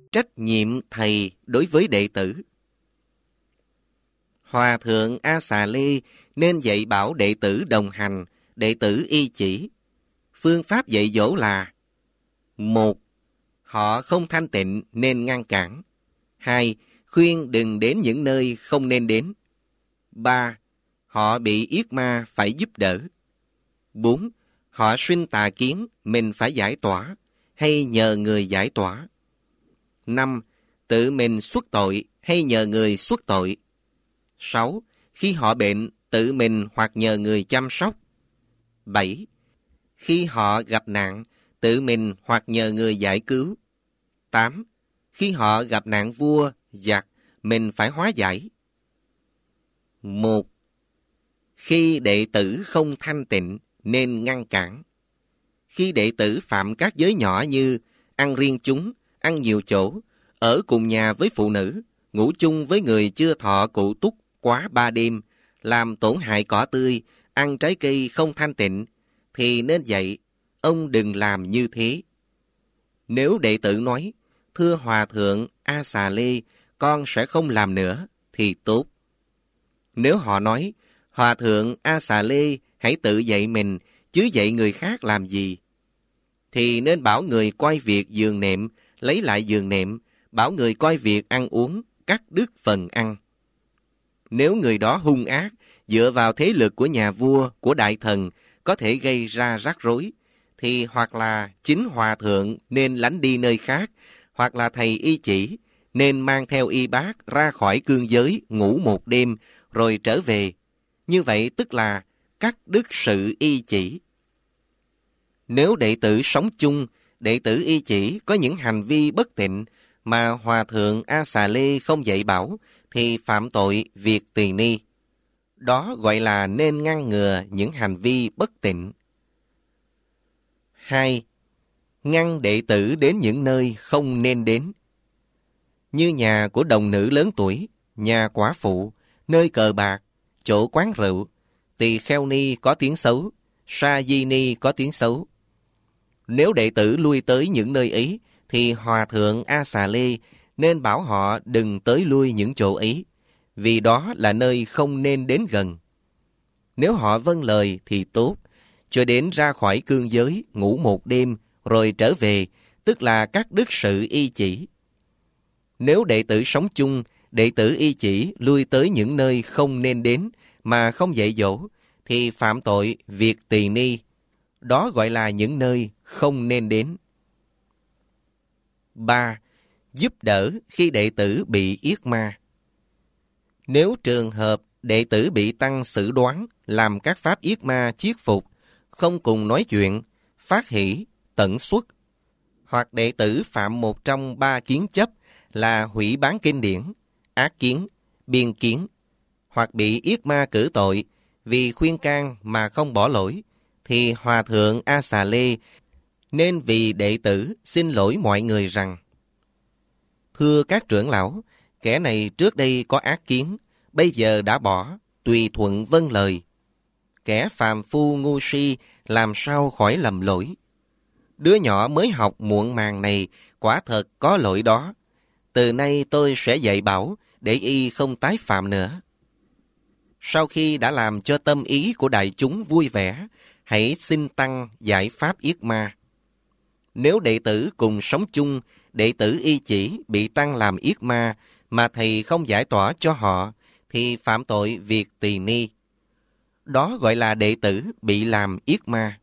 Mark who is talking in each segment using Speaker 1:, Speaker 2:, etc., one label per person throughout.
Speaker 1: Trách nhiệm thầy đối với đệ tử. Hòa thượng A Xà Lê nên dạy bảo đệ tử đồng hành, đệ tử y chỉ. Phương pháp dạy dỗ là: 1. Họ không thanh tịnh nên ngăn cản. 2. Khuyên đừng đến những nơi không nên đến. 3. Họ bị yết ma phải giúp đỡ. 4. Họ sinh tà kiến, mình phải giải tỏa, hay nhờ người giải tỏa. 5. Tự mình xuất tội, hay nhờ người xuất tội. 6. Khi họ bệnh, tự mình hoặc nhờ người chăm sóc. 7. Khi họ gặp nạn, tự mình hoặc nhờ người giải cứu. 8. Khi họ gặp nạn vua, giặc, mình phải hóa giải. 1. Khi đệ tử không thanh tịnh nên ngăn cản. Khi đệ tử phạm các giới nhỏ như ăn riêng chúng, ăn nhiều chỗ, ở cùng nhà với phụ nữ, ngủ chung với người chưa thọ cụ túc quá 3 đêm, làm tổn hại cỏ tươi, ăn trái cây không thanh tịnh, thì nên dạy, ông đừng làm như thế. Nếu đệ tử nói, thưa Hòa thượng A Xà Lê, con sẽ không làm nữa, thì tốt. Nếu họ nói, Hòa thượng A Xà Lê, hãy tự dạy mình, chứ dạy người khác làm gì, thì nên bảo người coi việc giường nệm, lấy lại giường nệm, bảo người coi việc ăn uống, cắt đứt phần ăn. Nếu người đó hung ác, dựa vào thế lực của nhà vua, của đại thần, có thể gây ra rắc rối, thì hoặc là chính hòa thượng nên lánh đi nơi khác, hoặc là thầy y chỉ nên mang theo y bác ra khỏi cương giới, ngủ một đêm, rồi trở về. Như vậy tức là cắt đứt sự y chỉ. Nếu đệ tử sống chung, đệ tử y chỉ có những hành vi bất tịnh mà Hòa thượng A Xà Lê không dạy bảo, thì phạm tội việc tỳ ni. Đó gọi là nên ngăn ngừa những hành vi bất tịnh. 2. Ngăn đệ tử đến những nơi không nên đến. Như nhà của đồng nữ lớn tuổi, nhà quả phụ, nơi cờ bạc, chỗ quán rượu, tỳ kheo ni có tiếng xấu, sa di ni có tiếng xấu. Nếu đệ tử lui tới những nơi ấy, thì Hòa thượng A Xà Lê nên bảo họ đừng tới lui những chỗ ấy, vì đó là nơi không nên đến gần. Nếu họ vâng lời thì tốt, cho đến ra khỏi cương giới, ngủ một đêm, rồi trở về, tức là cắt đứt sự y chỉ. Nếu đệ tử sống chung, đệ tử y chỉ lui tới những nơi không nên đến, mà không dạy dỗ, thì phạm tội việc tỳ ni. Đó gọi là những nơi không nên đến. 3. Giúp đỡ khi đệ tử bị yết ma. Nếu trường hợp đệ tử bị tăng xử đoán, làm các pháp yết ma chiết phục, không cùng nói chuyện, phát hỷ, tận xuất, hoặc đệ tử phạm một trong 3 kiến chấp là hủy bán kinh điển, ác kiến, biên kiến, hoặc bị yết ma cử tội vì khuyên can mà không bỏ lỗi, thì Hòa thượng A Xà Lê nên vì đệ tử xin lỗi mọi người rằng: thưa các trưởng lão, kẻ này trước đây có ác kiến, bây giờ đã bỏ, tùy thuận vâng lời. Kẻ phàm phu ngu si làm sao khỏi lầm lỗi. Đứa nhỏ mới học muộn màng này quả thật có lỗi đó. Từ nay tôi sẽ dạy bảo để y không tái phạm nữa. Sau khi đã làm cho tâm ý của đại chúng vui vẻ, hãy xin tăng giải pháp yết ma. Nếu đệ tử cùng sống chung, đệ tử y chỉ bị tăng làm yết ma mà thầy không giải tỏa cho họ, thì phạm tội việc tỳ ni. Đó gọi là đệ tử bị làm yết ma.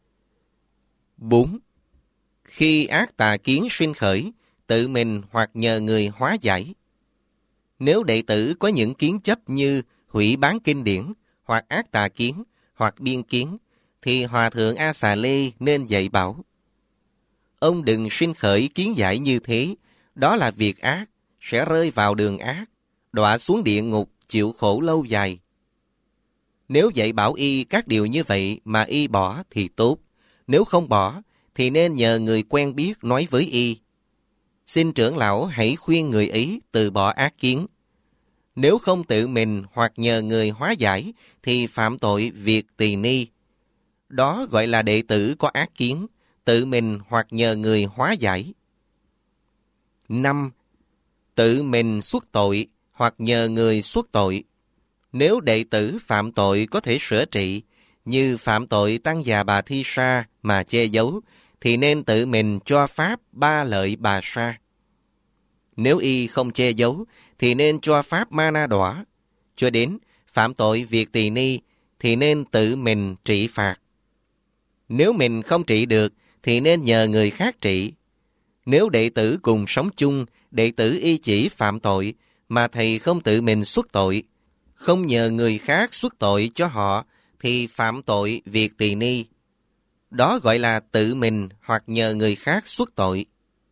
Speaker 1: 4. Khi ác tà kiến sinh khởi, tự mình hoặc nhờ người hóa giải. Nếu đệ tử có những kiến chấp như hủy bán kinh điển, hoặc ác tà kiến, hoặc biên kiến, thì Hòa thượng A Xà Lê nên dạy bảo: ông đừng sinh khởi kiến giải như thế, đó là việc ác, sẽ rơi vào đường ác, đọa xuống địa ngục, chịu khổ lâu dài. Nếu dạy bảo y các điều như vậy mà y bỏ thì tốt, nếu không bỏ thì nên nhờ người quen biết nói với y: xin trưởng lão hãy khuyên người ấy từ bỏ ác kiến. Nếu không tự mình hoặc nhờ người hóa giải thì phạm tội việc tỳ ni. Đó gọi là đệ tử có ác kiến, tự mình hoặc nhờ người hóa giải. 5. Tự mình xuất tội hoặc nhờ người xuất tội. Nếu đệ tử phạm tội có thể sửa trị, như phạm tội Tăng Già Bà Thi Sa mà che giấu, thì nên tự mình cho pháp Ba Lợi Bà Sa. Nếu y không che giấu, thì nên cho pháp Ma Na Đọa. Cho đến phạm tội Việt Tỳ Ni, thì nên tự mình trị phạt. Nếu mình không trị được, thì nên nhờ người khác trị. Nếu đệ tử cùng sống chung, đệ tử y chỉ phạm tội, mà thầy không tự mình xuất tội, không nhờ người khác xuất tội cho họ, thì phạm tội Việt Tỳ Ni. Đó gọi là tự mình hoặc nhờ người khác xuất tội.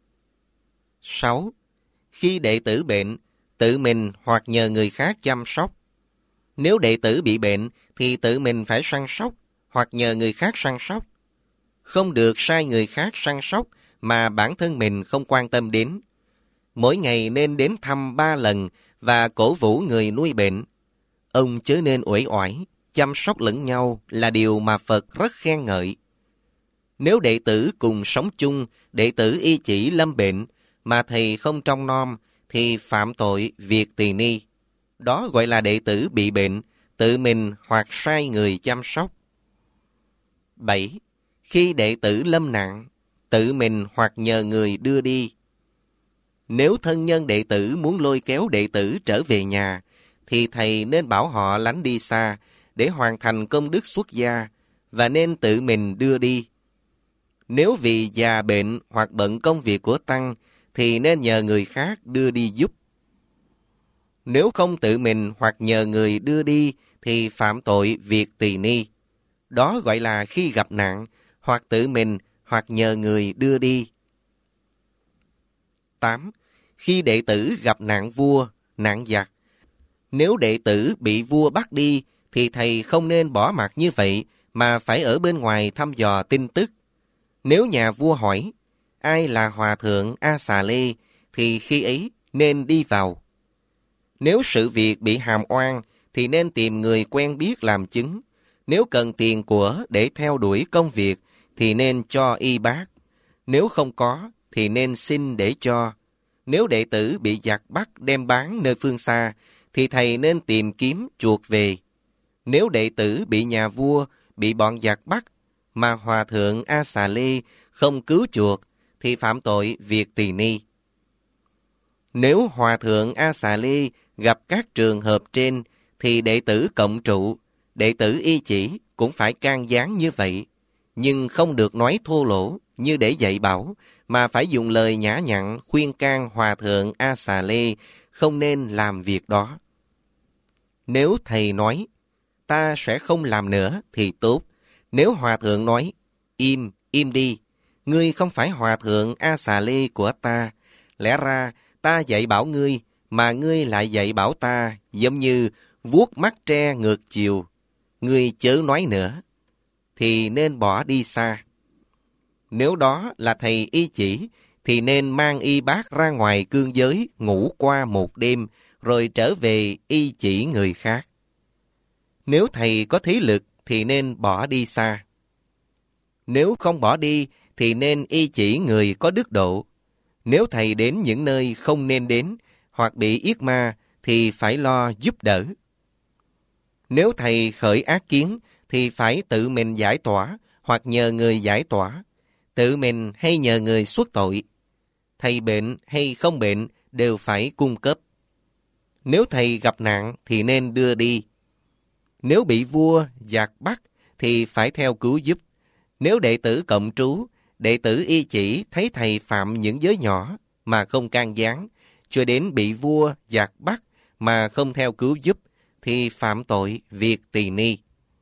Speaker 1: 6. Khi đệ tử bệnh, tự mình hoặc nhờ người khác chăm sóc. Nếu đệ tử bị bệnh, thì tự mình phải săn sóc, hoặc nhờ người khác săn sóc. Không được sai người khác săn sóc mà bản thân mình không quan tâm đến. Mỗi ngày nên đến thăm 3 lần và cổ vũ người nuôi bệnh. Ông chớ nên uể oải, chăm sóc lẫn nhau là điều mà Phật rất khen ngợi. Nếu đệ tử cùng sống chung, đệ tử y chỉ lâm bệnh, mà thầy không trông nom, thì phạm tội Việt Tỳ Ni. Đó gọi là đệ tử bị bệnh, tự mình hoặc sai người chăm sóc. 7. Khi đệ tử lâm nặng, tự mình hoặc nhờ người đưa đi. Nếu thân nhân đệ tử muốn lôi kéo đệ tử trở về nhà, thì thầy nên bảo họ lánh đi xa để hoàn thành công đức xuất gia, và nên tự mình đưa đi. Nếu vì già bệnh hoặc bận công việc của tăng, thì nên nhờ người khác đưa đi giúp. Nếu không tự mình hoặc nhờ người đưa đi, thì phạm tội Việt Tỳ Ni. Đó gọi là khi gặp nạn, hoặc tự mình hoặc nhờ người đưa đi. 8. Khi đệ tử gặp nạn vua, nạn giặc. Nếu đệ tử bị vua bắt đi, thì thầy không nên bỏ mặc như vậy, mà phải ở bên ngoài thăm dò tin tức. Nếu nhà vua hỏi, ai là Hòa Thượng A Xà Lê, thì khi ấy nên đi vào. Nếu sự việc bị hàm oan, thì nên tìm người quen biết làm chứng. Nếu cần tiền của để theo đuổi công việc, thì nên cho y bác. Nếu không có, thì nên xin để cho. Nếu đệ tử bị giặc bắt đem bán nơi phương xa, thì thầy nên tìm kiếm chuộc về. Nếu đệ tử bị nhà vua, bị bọn giặc bắt, mà Hòa Thượng A Xà Lê không cứu chuộc, thì phạm tội Việt Tỳ Ni. Nếu Hòa Thượng A Xà Lê gặp các trường hợp trên, thì đệ tử cộng trụ, đệ tử y chỉ cũng phải can gián như vậy, nhưng không được nói thô lỗ như để dạy bảo, mà phải dùng lời nhã nhặn khuyên can Hòa Thượng A Xà Lê không nên làm việc đó. Nếu thầy nói, ta sẽ không làm nữa thì tốt. Nếu Hòa Thượng nói, im đi, ngươi không phải Hòa Thượng A Xà Lê của ta. Lẽ ra ta dạy bảo ngươi, mà ngươi lại dạy bảo ta, giống như vuốt mắt tre ngược chiều. Ngươi chớ nói nữa, thì nên bỏ đi xa. Nếu đó là thầy y chỉ, thì nên mang y bác ra ngoài cương giới ngủ qua một đêm, rồi trở về y chỉ người khác. Nếu thầy có thế lực, thì nên bỏ đi xa. Nếu không bỏ đi, thì nên y chỉ người có đức độ. Nếu thầy đến những nơi không nên đến, hoặc bị yết ma, thì phải lo giúp đỡ. Nếu thầy khởi ác kiến, thì phải tự mình giải tỏa, hoặc nhờ người giải tỏa. Tự mình hay nhờ người xuất tội. Thầy bệnh hay không bệnh đều phải cung cấp. Nếu thầy gặp nạn thì nên đưa đi. Nếu bị vua, giặc bắt thì phải theo cứu giúp. Nếu đệ tử cộng trú, đệ tử y chỉ thấy thầy phạm những giới nhỏ mà không can gián, cho đến bị vua, giặc bắt mà không theo cứu giúp, thì phạm tội Việt Tỳ Ni.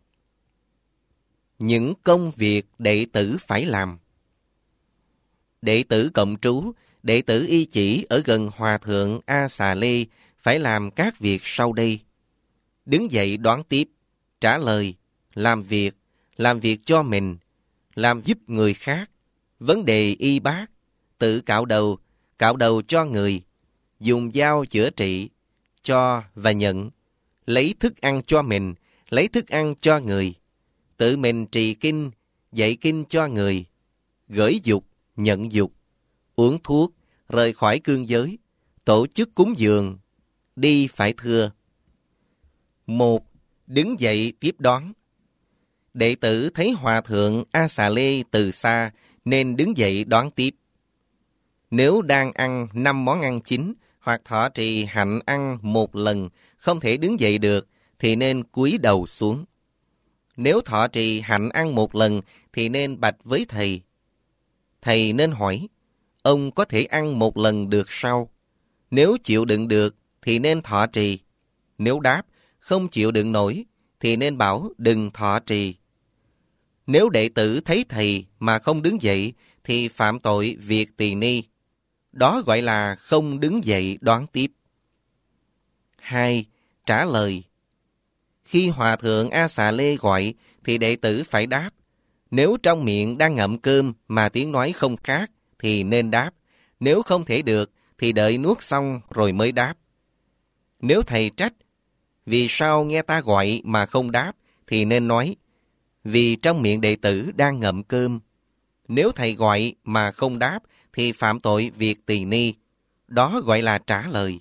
Speaker 1: Những công việc đệ tử phải làm. Đệ tử cộng trú, đệ tử y chỉ ở gần Hòa Thượng A Xà Lê phải làm các việc sau đây. Đứng dậy đón tiếp, trả lời, làm việc cho mình, làm giúp người khác, vấn đề y bác, tự cạo đầu cho người, dùng dao chữa trị, cho và nhận, lấy thức ăn cho mình, lấy thức ăn cho người, tự mình trì kinh, dạy kinh cho người, gửi dục, nhận dục, uống thuốc, rời khỏi cương giới, tổ chức cúng dường, đi phải thưa. 1. Đứng dậy tiếp đón. Đệ tử thấy Hòa thượng A Xà Lê từ xa nên đứng dậy đón tiếp. Nếu đang ăn 5 món ăn chính hoặc thọ trì hạnh ăn một lần không thể đứng dậy được thì nên cúi đầu xuống. Nếu thọ trì hạnh ăn một lần thì nên bạch với thầy. Thầy nên hỏi, ông có thể ăn một lần được sao? Nếu chịu đựng được thì nên thọ trì. Nếu đáp, không chịu đựng nổi thì nên bảo đừng thọ trì. Nếu đệ tử thấy thầy mà không đứng dậy thì phạm tội việc tỳ ni. Đó gọi là không đứng dậy đón tiếp. 2. Trả lời. Khi Hòa thượng A Xà Lê gọi thì đệ tử phải đáp. Nếu trong miệng đang ngậm cơm mà tiếng nói không khác thì nên đáp. Nếu không thể được thì đợi nuốt xong rồi mới đáp. Nếu thầy trách, vì sao nghe ta gọi mà không đáp thì nên nói, vì trong miệng đệ tử đang ngậm cơm. Nếu thầy gọi mà không đáp thì phạm tội việc tỳ ni. Đó gọi là trả lời.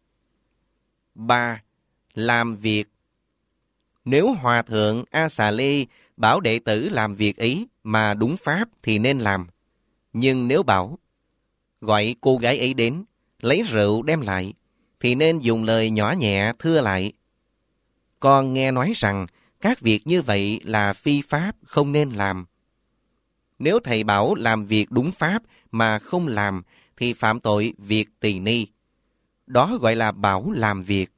Speaker 1: 3. Làm việc. Nếu Hòa thượng A Xà Lê bảo đệ tử làm việc ấy mà đúng pháp thì nên làm. Nhưng nếu bảo, gọi cô gái ấy đến, lấy rượu đem lại, thì nên dùng lời nhỏ nhẹ thưa lại. Con nghe nói rằng các việc như vậy là phi pháp, không nên làm. Nếu thầy bảo làm việc đúng pháp mà không làm thì phạm tội việc tỳ ni. Đó gọi là bảo làm việc.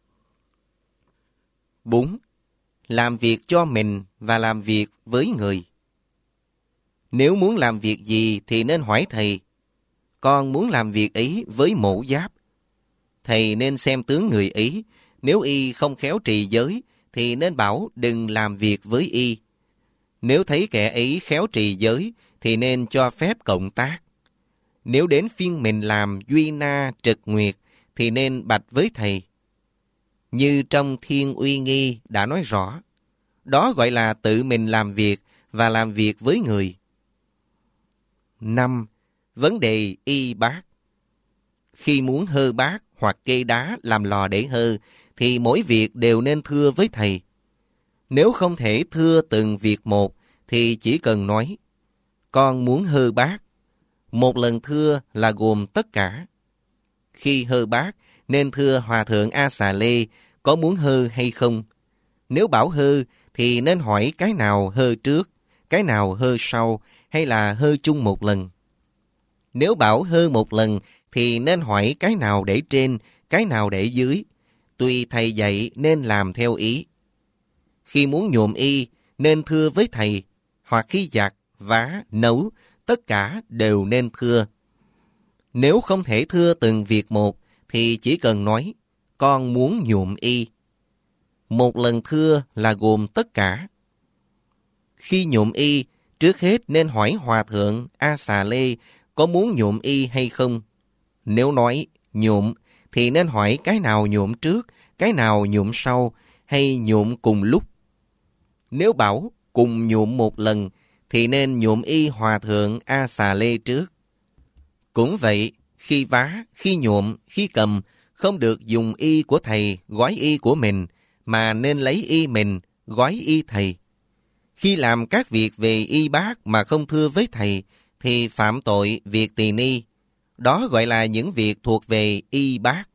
Speaker 1: 4. Làm việc cho mình và làm việc với người. Nếu muốn làm việc gì thì nên hỏi thầy. Con muốn làm việc ấy với mổ giáp. Thầy nên xem tướng người ấy. Nếu y không khéo trì giới thì nên bảo đừng làm việc với y. Nếu thấy kẻ ấy khéo trì giới thì nên cho phép cộng tác. Nếu đến phiên mình làm duy na trực nguyệt thì nên bạch với thầy. Như trong Thiên Uy Nghi đã nói rõ, đó gọi là tự mình làm việc và làm việc với người. 5. Vấn đề y bát. Khi muốn hơ bát hoặc kê đá làm lò để hơ, thì mỗi việc đều nên thưa với thầy. Nếu không thể thưa từng việc một, thì chỉ cần nói, con muốn hơ bát. Một lần thưa là gồm tất cả. Khi hơ bát, nên thưa Hòa thượng A Xà Lê có muốn hơ hay không. Nếu bảo hơ, thì nên hỏi cái nào hơ trước, cái nào hơ sau, hay là hơ chung một lần. Nếu bảo hơ một lần, thì nên hỏi cái nào để trên, cái nào để dưới. Tùy thầy dạy nên làm theo ý. Khi muốn nhuộm y, nên thưa với thầy, hoặc khi giặt, vá, nấu, tất cả đều nên thưa. Nếu không thể thưa từng việc một, thì chỉ cần nói, con muốn nhuộm y. Một lần thưa là gồm tất cả. Khi nhuộm y, trước hết nên hỏi Hòa thượng A Xà Lê có muốn nhuộm y hay không. Nếu nói nhuộm, thì nên hỏi cái nào nhuộm trước, cái nào nhuộm sau, hay nhuộm cùng lúc. Nếu bảo cùng nhuộm một lần, thì nên nhuộm y Hòa thượng A Xà Lê trước. Cũng vậy, khi vá, khi nhuộm, khi cầm, không được dùng y của thầy gói y của mình, mà nên lấy y mình gói y thầy. Khi làm các việc về y bát mà không thưa với thầy, thì phạm tội việc tỳ ni. Đó gọi là những việc thuộc về y bát.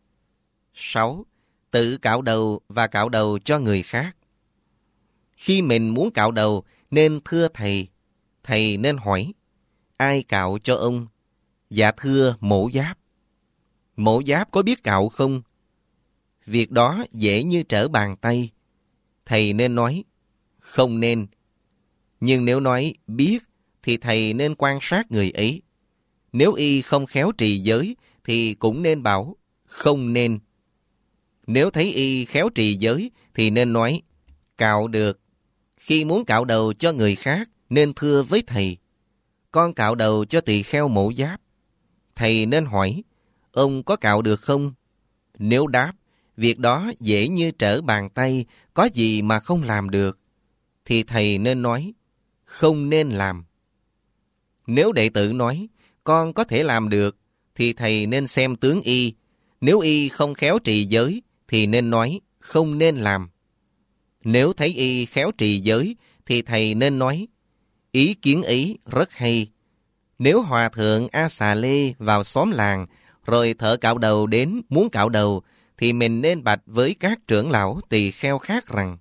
Speaker 1: 6. Tự cạo đầu và cạo đầu cho người khác. Khi mình muốn cạo đầu, nên thưa thầy. Thầy nên hỏi, ai cạo cho ông? Dạ thưa mổ giáp. Mổ giáp có biết cạo không? Việc đó dễ như trở bàn tay. Thầy nên nói, không nên. Nhưng nếu nói biết, thì thầy nên quan sát người ấy. Nếu y không khéo trì giới, thì cũng nên bảo, không nên. Nếu thấy y khéo trì giới, thì nên nói, cạo được. Khi muốn cạo đầu cho người khác, nên thưa với thầy, con cạo đầu cho tỳ kheo mổ giáp. Thầy nên hỏi, ông có cạo được không? Nếu đáp, việc đó dễ như trở bàn tay, có gì mà không làm được, thì thầy nên nói, không nên làm. Nếu đệ tử nói, con có thể làm được, thì thầy nên xem tướng y. Nếu y không khéo trì giới, thì nên nói không nên làm. Nếu thấy y khéo trì giới, thì thầy nên nói ý kiến ấy rất hay. Nếu hòa thượng A Xà Lê vào xóm làng, rồi thợ cạo đầu đến muốn cạo đầu, thì mình nên bạch với các trưởng lão tỳ kheo khác rằng: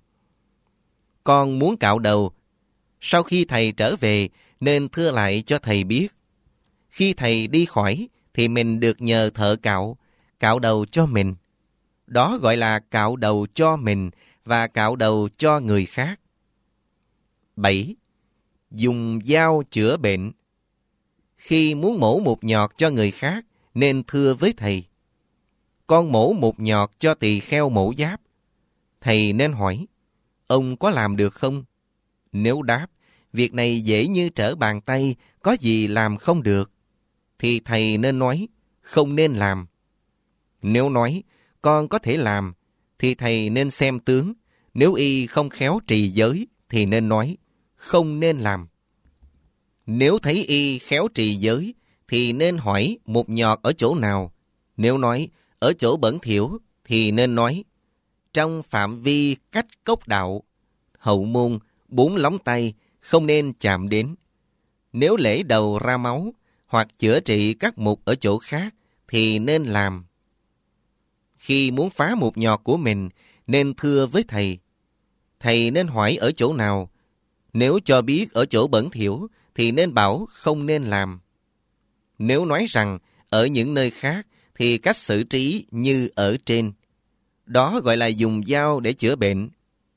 Speaker 1: con muốn cạo đầu. Sau khi thầy trở về, nên thưa lại cho thầy biết. Khi thầy đi khỏi, thì mình được nhờ thợ cạo đầu cho mình. Đó gọi là cạo đầu cho mình và cạo đầu cho người khác. 7. Dùng dao chữa bệnh. Khi muốn mổ một nhọt cho người khác, nên thưa với thầy: con mổ một nhọt cho tỳ kheo mổ giáp. Thầy nên hỏi: ông có làm được không? Nếu đáp: việc này dễ như trở bàn tay, có gì làm không được, thì thầy nên nói: không nên làm. Nếu nói: con có thể làm, thì thầy nên xem tướng. Nếu y không khéo trì giới, thì nên nói: không nên làm. Nếu thấy y khéo trì giới, thì nên hỏi một nhọt ở chỗ nào. Nếu nói ở chỗ bẩn thỉu, thì nên nói: trong phạm vi cách cốc đạo, hậu môn, 4 lóng tay, không nên chạm đến. Nếu lễ đầu ra máu, hoặc chữa trị các mục ở chỗ khác, thì nên làm. Khi muốn phá một nhọt của mình, nên thưa với thầy. Thầy nên hỏi ở chỗ nào. Nếu cho biết ở chỗ bẩn thỉu, thì nên bảo không nên làm. Nếu nói rằng ở những nơi khác, thì cách xử trí như ở trên. Đó gọi là dùng dao để chữa bệnh.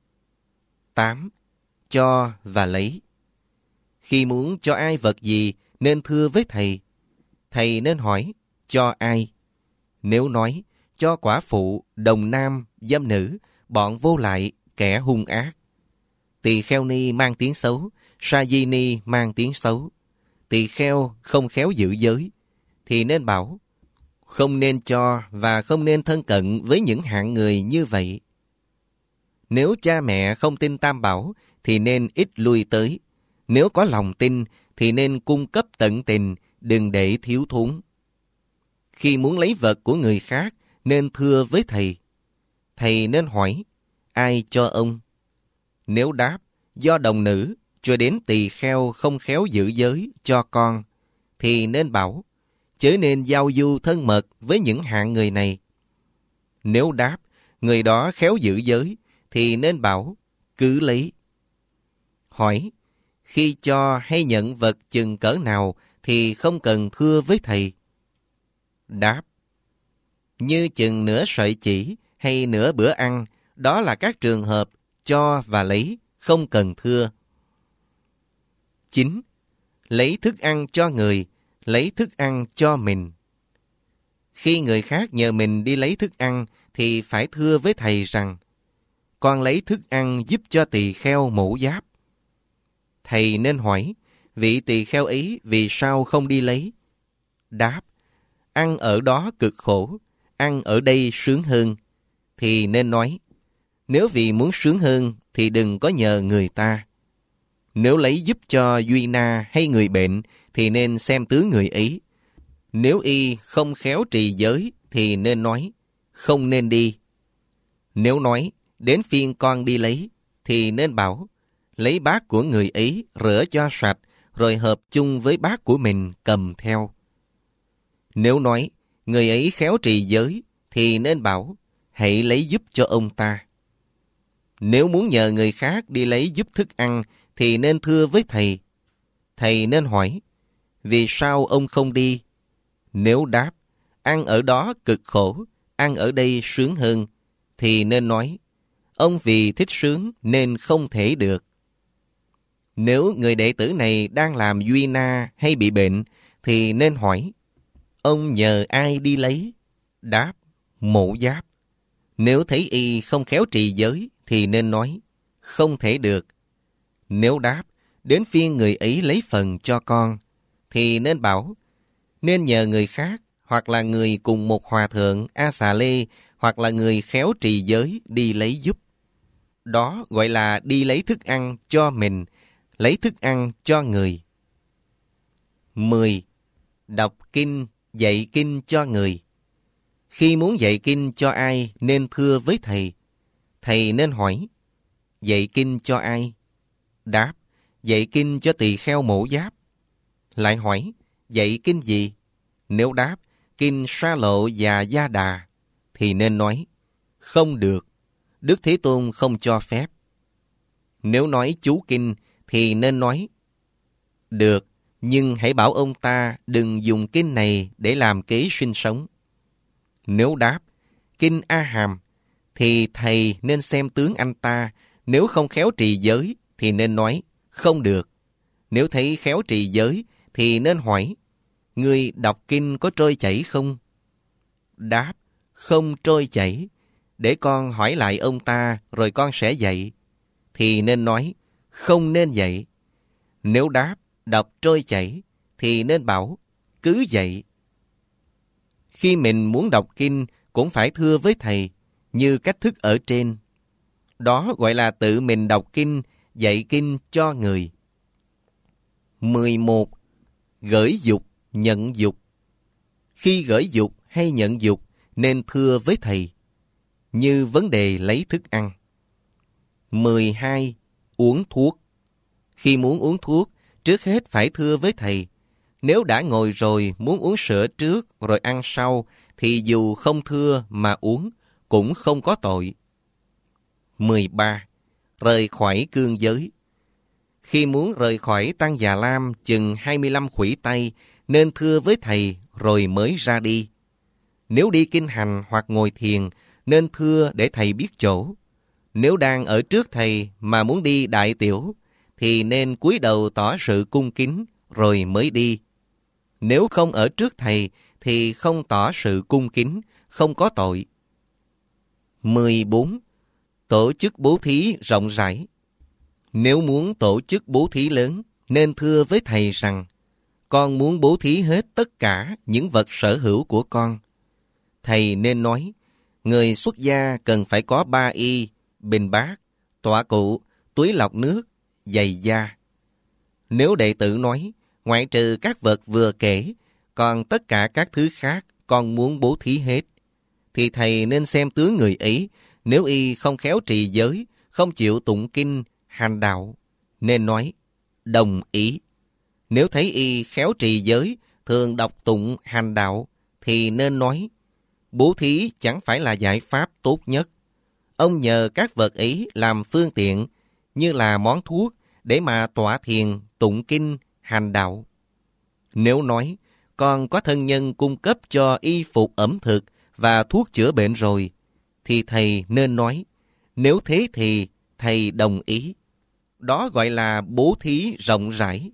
Speaker 1: 8. Cho và lấy. Khi muốn cho ai vật gì, nên thưa với thầy. Thầy nên hỏi: cho ai? Nếu nói: cho quả phụ, đồng nam, dâm nữ, bọn vô lại, kẻ hung ác. Tỳ kheo ni mang tiếng xấu, sa di ni mang tiếng xấu. Tỳ kheo không khéo giữ giới, thì nên bảo: không nên cho và không nên thân cận với những hạng người như vậy. Nếu cha mẹ không tin Tam Bảo, thì nên ít lui tới. Nếu có lòng tin, thì nên cung cấp tận tình, đừng để thiếu thốn. Khi muốn lấy vật của người khác, nên thưa với thầy. Thầy nên hỏi: ai cho ông? Nếu đáp: do đồng nữ, cho đến tỳ kheo không khéo giữ giới cho con, thì nên bảo: chớ nên giao du thân mật với những hạng người này. Nếu đáp: người đó khéo giữ giới, thì nên bảo: cứ lấy. Hỏi: khi cho hay nhận vật chừng cỡ nào, thì không cần thưa với thầy. Đáp: như chừng nửa sợi chỉ hay nửa bữa ăn, đó là các trường hợp cho và lấy, không cần thưa. 9. Lấy thức ăn cho người, lấy thức ăn cho mình. Khi người khác nhờ mình đi lấy thức ăn, thì phải thưa với thầy rằng: con lấy thức ăn giúp cho tỳ kheo mổ giáp. Thầy nên hỏi: vị tỳ kheo ấy vì sao không đi lấy? Đáp: ăn ở đó cực khổ, ăn ở đây sướng hơn. Thì nên nói: nếu vì muốn sướng hơn, thì đừng có nhờ người ta. Nếu lấy giúp cho Duy Na hay người bệnh, thì nên xem tướng người ấy. Nếu y không khéo trì giới, thì nên nói: không nên đi. Nếu nói: đến phiên con đi lấy, thì nên bảo: lấy bát của người ấy rửa cho sạch, rồi hợp chung với bát của mình cầm theo. Nếu nói: người ấy khéo trì giới, thì nên bảo: hãy lấy giúp cho ông ta. Nếu muốn nhờ người khác đi lấy giúp thức ăn, thì nên thưa với thầy. Thầy nên hỏi: vì sao ông không đi? Nếu đáp: ăn ở đó cực khổ, ăn ở đây sướng hơn, thì nên nói: ông vì thích sướng nên không thể được. Nếu người đệ tử này đang làm Duy Na hay bị bệnh, thì nên hỏi: ông nhờ ai đi lấy? Đáp: mổ giáp. Nếu thấy y không khéo trì giới, thì nên nói: không thể được. Nếu đáp: đến phiên người ấy lấy phần cho con, thì nên bảo: nên nhờ người khác, hoặc là người cùng một hòa thượng A Xà Lê, hoặc là người khéo trì giới đi lấy giúp. Đó gọi là đi lấy thức ăn cho mình, lấy thức ăn cho người. 10. Đọc kinh Dạy kinh cho người. Khi muốn dạy kinh cho ai nên thưa với thầy. Thầy nên hỏi, dạy kinh cho ai? Đáp, dạy kinh cho tỳ kheo Mổ Giáp. Lại hỏi, dạy kinh gì? Nếu đáp, kinh Sa Lộ và Gia Đà, thì nên nói, không được, Đức Thế Tôn không cho phép. Nếu nói chú kinh, thì nên nói, được, nhưng hãy bảo ông ta đừng dùng kinh này để làm kế sinh sống. Nếu đáp, kinh A Hàm, thì thầy nên xem tướng anh ta. Nếu không khéo trì giới, thì nên nói, không được. Nếu thấy khéo trì giới, thì nên hỏi, người đọc kinh có trôi chảy không? Đáp, không trôi chảy. Để con hỏi lại ông ta, rồi con sẽ dạy. Thì nên nói, không nên dạy. Nếu đáp, đọc trôi chảy, thì nên bảo, cứ dạy. Khi mình muốn đọc kinh, cũng phải thưa với thầy, như cách thức ở trên. Đó gọi là tự mình đọc kinh, dạy kinh cho người. 11. Gởi dục, nhận dục. Khi gởi dục hay nhận dục, nên thưa với thầy, như vấn đề lấy thức ăn. 12. Uống thuốc. Khi muốn uống thuốc, trước hết phải thưa với thầy. Nếu đã ngồi rồi muốn uống sữa trước rồi ăn sau, thì dù không thưa mà uống, cũng không có tội. 13. Rời khỏi cương giới. Khi muốn rời khỏi Tăng Già Lam chừng 25 khuỷu tay, nên thưa với thầy rồi mới ra đi. Nếu đi kinh hành hoặc ngồi thiền, nên thưa để thầy biết chỗ. Nếu đang ở trước thầy mà muốn đi đại tiểu, thì nên cúi đầu tỏ sự cung kính rồi mới đi. Nếu không ở trước thầy, thì không tỏ sự cung kính, không có tội. 14. Tổ chức bố thí rộng rãi. Nếu muốn tổ chức bố thí lớn, nên thưa với thầy rằng, con muốn bố thí hết tất cả những vật sở hữu của con. Thầy nên nói, người xuất gia cần phải có 3 y, bình bát, tọa cụ, túi lọc nước, giày da. Nếu đệ tử nói, ngoại trừ các vật vừa kể, còn tất cả các thứ khác con muốn bố thí hết, thì thầy nên xem tướng người ấy. Nếu y không khéo trì giới, không chịu tụng kinh, hành đạo, nên nói, đồng ý. Nếu thấy y khéo trì giới, thường đọc tụng hành đạo, thì nên nói, bố thí chẳng phải là giải pháp tốt nhất. Ông nhờ các vật ấy làm phương tiện, như là món thuốc, để mà tọa thiền, tụng kinh, hành đạo. Nếu nói, con có thân nhân cung cấp cho y phục ẩm thực và thuốc chữa bệnh rồi, thì thầy nên nói, nếu thế thì thầy đồng ý. Đó gọi là bố thí rộng rãi.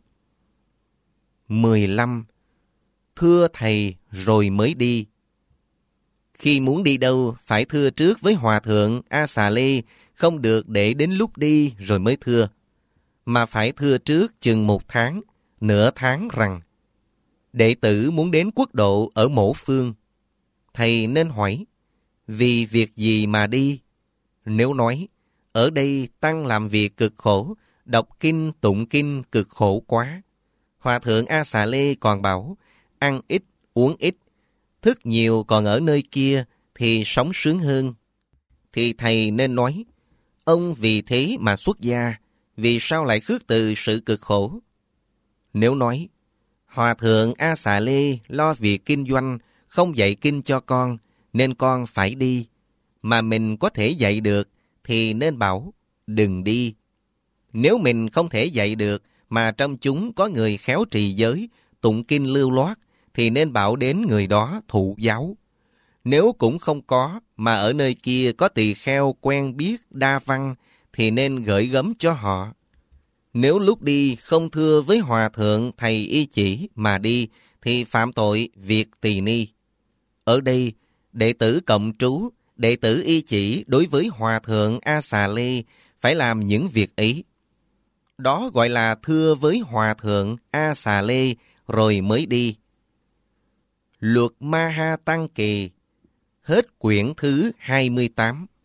Speaker 1: 15. Thưa thầy rồi mới đi. Khi muốn đi đâu, phải thưa trước với Hòa Thượng A Xà Lê, không được để đến lúc đi rồi mới thưa, mà phải thưa trước chừng 1 tháng, nửa tháng rằng, đệ tử muốn đến quốc độ ở mổ phương. Thầy nên hỏi, vì việc gì mà đi? Nếu nói, ở đây tăng làm việc cực khổ, đọc kinh, tụng kinh cực khổ quá. Hòa Thượng A Xà Lê còn bảo, ăn ít, uống ít, thức nhiều còn ở nơi kia thì sống sướng hơn. Thì thầy nên nói, ông vì thế mà xuất gia, vì sao lại khước từ sự cực khổ? Nếu nói, Hòa Thượng A Xà Lê lo việc kinh doanh, không dạy kinh cho con, nên con phải đi, mà mình có thể dạy được, thì nên bảo, đừng đi. Nếu mình không thể dạy được, mà trong chúng có người khéo trì giới, tụng kinh lưu loát, thì nên bảo đến người đó thụ giáo. Nếu cũng không có, mà ở nơi kia có tỳ kheo quen biết đa văn, thì nên gửi gắm cho họ. Nếu lúc đi không thưa với Hòa Thượng thầy y chỉ mà đi, thì phạm tội việc tỳ ni. Ở đây, đệ tử cộng trú, đệ tử y chỉ đối với Hòa Thượng A Xà Lê phải làm những việc ấy. Đó gọi là thưa với Hòa Thượng A Xà Lê rồi mới đi. Luật Ma Ha Tăng Kỳ. Hết quyển thứ 28.